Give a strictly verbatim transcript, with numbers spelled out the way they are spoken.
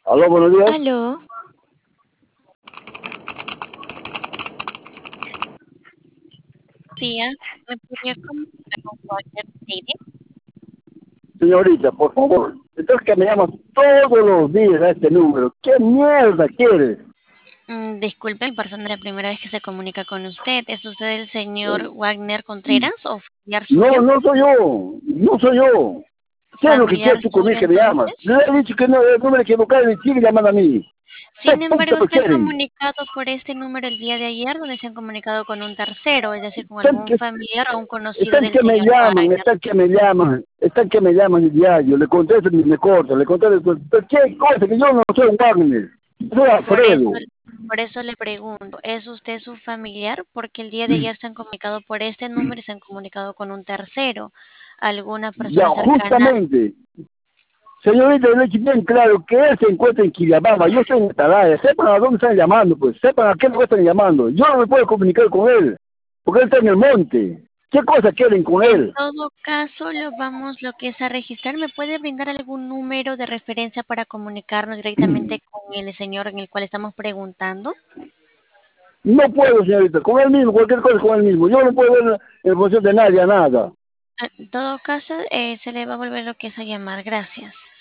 Aló, buenos días. Aló, Días, ¿me podría comunicar con Roger City? Señorita, por favor. Entonces que me llamas todos los días a este número. ¿Qué mierda quieres? Mm, disculpe, me parece la primera vez que se comunica con usted. ¿Es usted el señor Eh, Wagner Contreras o familiar No, suyo? no soy yo. No soy yo. ¿Qué es lo que ¿Familiar quieres tú conmigo suyo que me llamas? entonces? Le he dicho que no, el número equivocado y sigue llamando a mí. ¿Qué Sin puta embargo, lo se han quieren? comunicado por este número el día de ayer, donde se han comunicado con un tercero, es decir, con Están algún que, familiar o un conocido están del que me señor llaman, Wagner. están que me llaman, están que me llaman el diario. Le contesto y me corto, le contesto. Pero ¿qué cosa? Que yo no soy Wagner. Yo soy Por eso, Alfredo. por eso le pregunto, ¿es usted su familiar? Porque el día de ayer se han comunicado por este número y se han comunicado con un tercero, alguna Ya, persona cercana. justamente. Señorita, le he dicho bien claro que él se encuentra en Quillabamba, yo estoy en Atalaya, sepan a dónde están llamando, pues, sepan a qué lugar están llamando. Yo no me puedo comunicar con él, porque él está en el monte. ¿Qué cosa quieren con En él? todo caso, lo vamos lo que es a registrar. ¿Me puede brindar algún número de referencia para comunicarnos directamente con el señor en el cual estamos preguntando? No puedo, señorita, con él mismo, cualquier cosa con él mismo. Yo no puedo ver en función de nadie a nada. En todo caso, eh, se le va a volver lo que es a llamar. Gracias.